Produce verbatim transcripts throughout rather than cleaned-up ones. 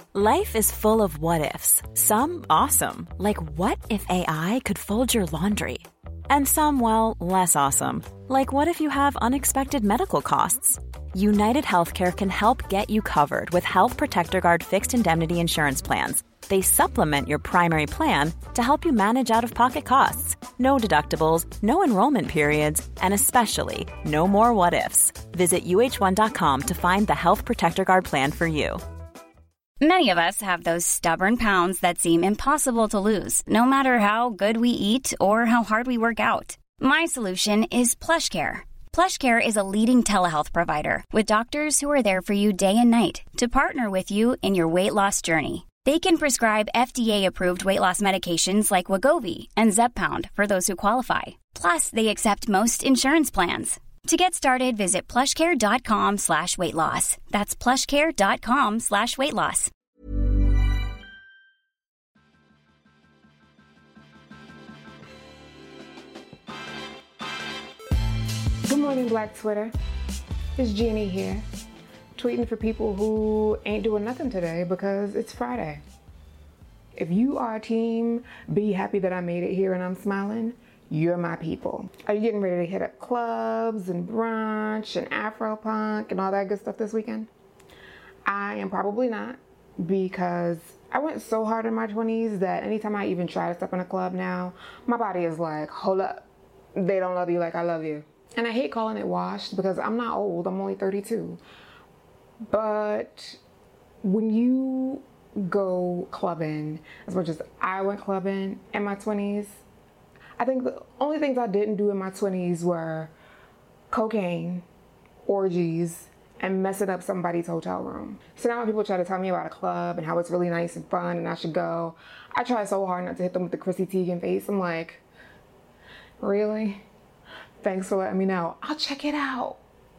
Life is full of what-ifs. Some awesome, like what if A I could fold your laundry? And some, well, less awesome, like what if you have unexpected medical costs? United Healthcare can help get you covered with Health Protector Guard fixed indemnity insurance plans. They supplement your primary plan to help you manage out-of-pocket costs. No deductibles, no enrollment periods, and especially no more what-ifs. Visit U H one dot com to find the Health Protector Guard plan for you. Many of us have those stubborn pounds that seem impossible to lose, no matter how good we eat or how hard we work out. My solution is PlushCare. PlushCare is a leading telehealth provider with doctors who are there for you day and night to partner with you in your weight loss journey. They can prescribe F D A-approved weight loss medications like Wegovy and Zepbound for those who qualify. Plus, they accept most insurance plans. To get started, visit plushcare.com slash weight loss. That's plushcare.com slash weight loss. Good morning, Black Twitter. It's Jeannie here, tweeting for people who ain't doing nothing today because it's Friday. If you are a team, be happy that I made it here and I'm smiling, you're my people. Are you getting ready to hit up clubs and brunch and Afro punk and all that good stuff this weekend? I am probably not, because I went so hard in my twenties that anytime I even try to step in a club now, my body is like, hold up, they don't love you like I love you. And I hate calling it washed because I'm not old, I'm only thirty-two. But when you go clubbing, as much as I went clubbing in my twenties, I think the only things I didn't do in my twenties were cocaine, orgies, and messing up somebody's hotel room. So now when people try to tell me about a club and how it's really nice and fun and I should go, I try so hard not to hit them with the Chrissy Teigen face. I'm like, really? Thanks for letting me know. I'll check it out.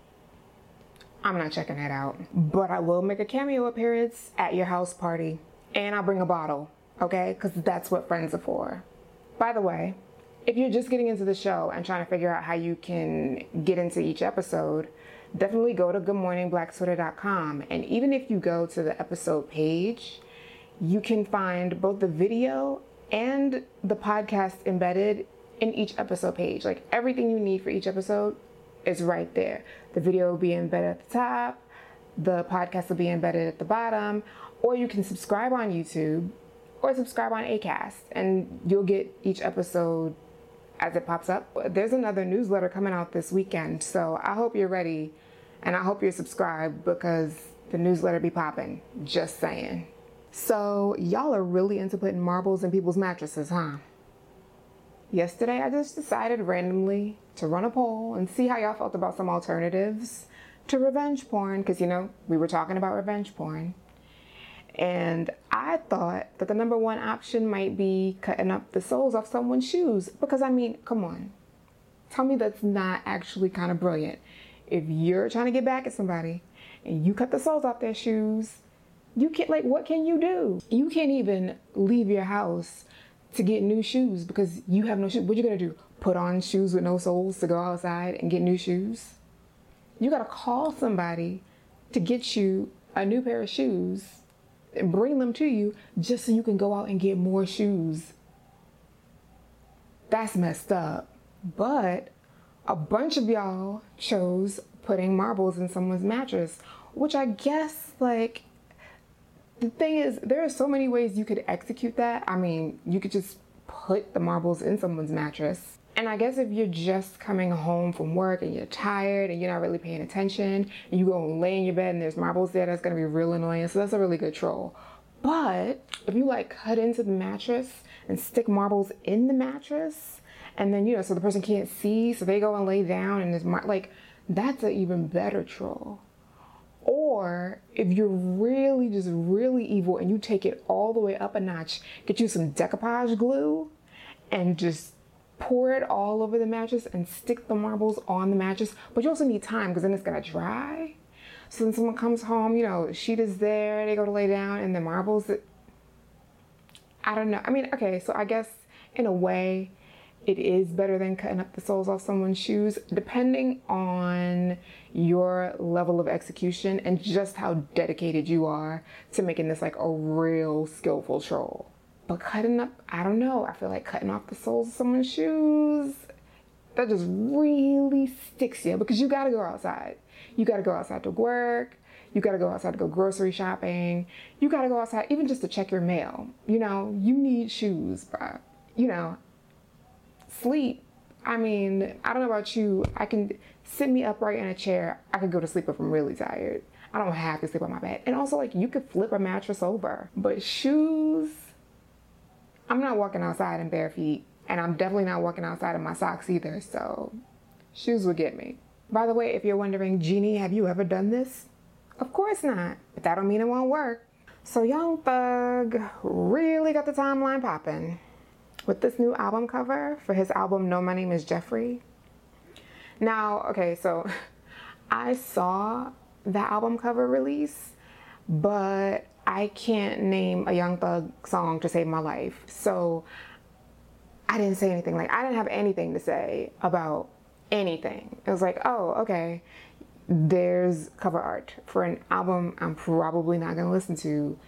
I'm not checking it out. But I will make a cameo appearance at your house party. And I'll bring a bottle, okay? Because that's what friends are for. By the way, if you're just getting into the show and trying to figure out how you can get into each episode, definitely go to good morning black twitter dot com. And even if you go to the episode page, you can find both the video and the podcast embedded in each episode page. Like everything you need for each episode is right there. The video will be embedded at the top, the podcast will be embedded at the bottom, or you can subscribe on YouTube or subscribe on Acast and you'll get each episode as it pops up. There's another newsletter coming out this weekend, so I hope you're ready and I hope you're subscribed because the newsletter be popping. Just saying. So y'all are really into putting marbles in people's mattresses, huh? Yesterday, I just decided randomly to run a poll and see how y'all felt about some alternatives to revenge porn, because, you know, we were talking about revenge porn. And I thought that the number one option might be cutting up the soles off someone's shoes. Because, I mean, come on. Tell me that's not actually kind of brilliant. If you're trying to get back at somebody and you cut the soles off their shoes, you can't, like, what can you do? You can't even leave your house to get new shoes because you have no shoes. What you gonna do? Put on shoes with no soles to go outside and get new shoes? You gotta call somebody to get you a new pair of shoes and bring them to you just so you can go out and get more shoes. That's messed up. But a bunch of y'all chose putting marbles in someone's mattress, which I guess, like, the thing is, there are so many ways you could execute that. I mean, you could just put the marbles in someone's mattress. And I guess if you're just coming home from work and you're tired and you're not really paying attention and you go and lay in your bed and there's marbles there, that's gonna be real annoying. So that's a really good troll. But if you like cut into the mattress and stick marbles in the mattress and then, you know, so the person can't see, so they go and lay down and there's mar- like, that's an even better troll. Or if you're really, just really evil and you take it all the way up a notch, get you some decoupage glue and just pour it all over the mattress and stick the marbles on the mattress. But you also need time because then it's gonna dry. So when someone comes home, you know, the sheet is there, they go to lay down and the marbles, it, I don't know. I mean, okay, so I guess in a way, it is better than cutting up the soles off someone's shoes, depending on your level of execution and just how dedicated you are to making this like a real skillful troll. But cutting up, I don't know, I feel like cutting off the soles of someone's shoes, that just really sticks you, because you gotta go outside. You gotta go outside to work. You gotta go outside to go grocery shopping. You gotta go outside even just to check your mail. You know, you need shoes, bruh. You know, sleep. I mean, I don't know about you. I can sit me upright in a chair. I could go to sleep if I'm really tired. I don't have to sleep on my bed. And also, like, you could flip a mattress over. But shoes, I'm not walking outside in bare feet. And I'm definitely not walking outside in my socks either. So, shoes would get me. By the way, if you're wondering, Jeannie, have you ever done this? Of course not, but that don't mean it won't work. So Young Thug really got the timeline popping with this new album cover for his album No, My Name Is Jeffrey. Now, okay, so I saw that album cover release, but I can't name a Young Thug song to save my life. So I didn't say anything. Like, I didn't have anything to say about anything. It was like, oh, okay. There's cover art for an album I'm probably not gonna listen to,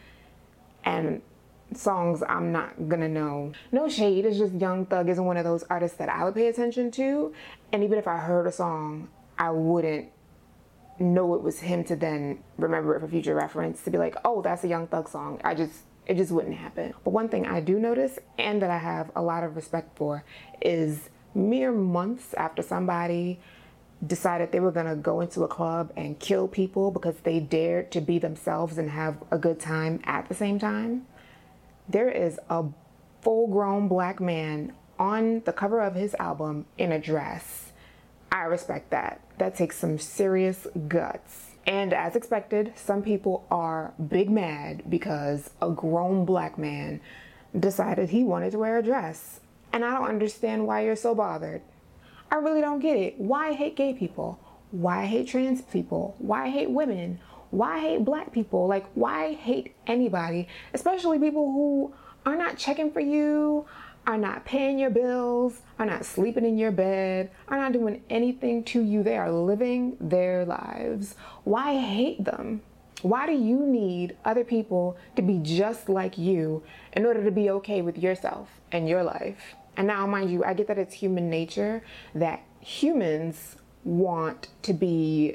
and songs I'm not gonna know. No shade, it's just Young Thug isn't one of those artists that I would pay attention to, and even if I heard a song, I wouldn't know it was him to then remember it for future reference, to be like, oh, that's a Young Thug song. I just, it just wouldn't happen. But one thing I do notice, and that I have a lot of respect for, is mere months after somebody decided they were gonna go into a club and kill people because they dared to be themselves and have a good time at the same time, there is a full-grown black man on the cover of his album in a dress. I respect that. That takes some serious guts. And as expected, some people are big mad because a grown black man decided he wanted to wear a dress. And I don't understand why you're so bothered. I really don't get it. Why hate gay people? Why hate trans people? Why hate women? Why hate black people? Like, why hate anybody? Especially people who are not checking for you, are not paying your bills, are not sleeping in your bed, are not doing anything to you. They are living their lives. Why hate them? Why do you need other people to be just like you in order to be okay with yourself and your life? And now, mind you, I get that it's human nature that humans want to be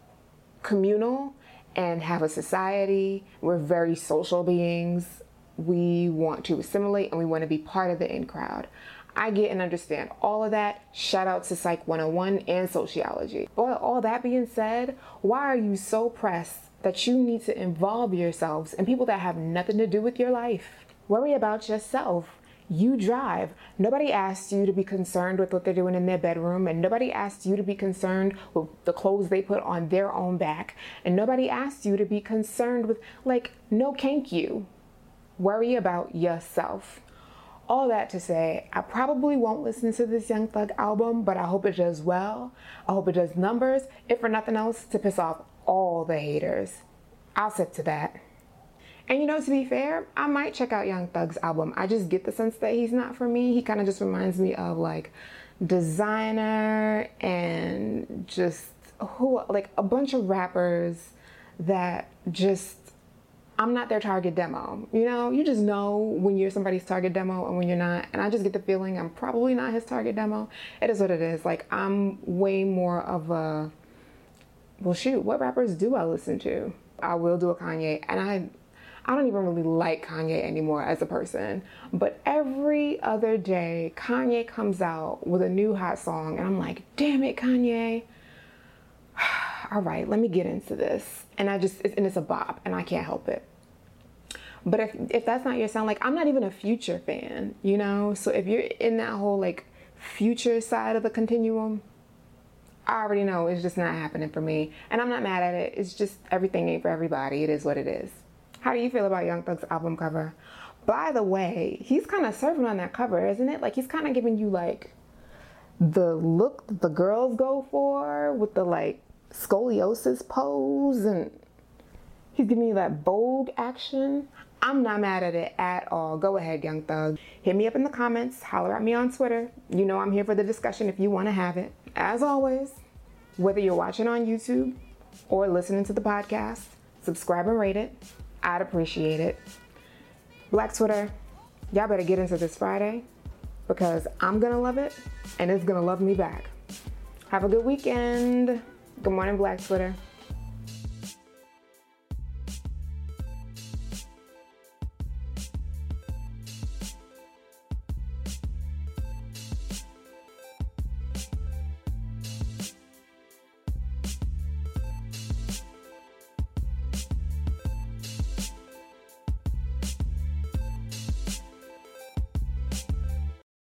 communal and have a society. We're very social beings. We want to assimilate and we want to be part of the in crowd. I get and understand all of that. Shout out to Psych one oh one and sociology. But all that being said, why are you so pressed that you need to involve yourselves in people that have nothing to do with your life? Worry about yourself. You drive. Nobody asked you to be concerned with what they're doing in their bedroom, and nobody asked you to be concerned with the clothes they put on their own back, and nobody asked you to be concerned with, like, no thank you. Worry about yourself. All that to say, I probably won't listen to this Young Thug album, but I hope it does well. I hope it does numbers, if for nothing else, to piss off all the haters. I'll sit to that. And you know, to be fair, I might check out Young Thug's album. I just get the sense that he's not for me. He kind of just reminds me of like Designer and just who, like a bunch of rappers that just, I'm not their target demo. You know, you just know when you're somebody's target demo and when you're not. And I just get the feeling I'm probably not his target demo. It is what it is. Like, I'm way more of a, well, shoot, what rappers do I listen to? I will do a Kanye, and I, I don't even really like Kanye anymore as a person, but every other day Kanye comes out with a new hot song and I'm like, damn it, Kanye. All right, let me get into this. And I just, it's, and it's a bop and I can't help it. But if, if that's not your sound, like, I'm not even a Future fan, you know? So if you're in that whole like Future side of the continuum, I already know it's just not happening for me. And I'm not mad at it. It's just everything ain't for everybody. It is what it is. How do you feel about Young Thug's album cover? By the way, he's kind of serving on that cover, isn't it? Like, he's kind of giving you like the look that the girls go for with the like scoliosis pose, and he's giving you that Vogue action. I'm not mad at it at all. Go ahead, Young Thug. Hit me up in the comments. Holler at me on Twitter. You know I'm here for the discussion if you want to have it. As always, whether you're watching on YouTube or listening to the podcast, subscribe and rate it. I'd appreciate it. Black Twitter, y'all better get into this Friday because I'm gonna love it and it's gonna love me back. Have a good weekend. Good morning, Black Twitter.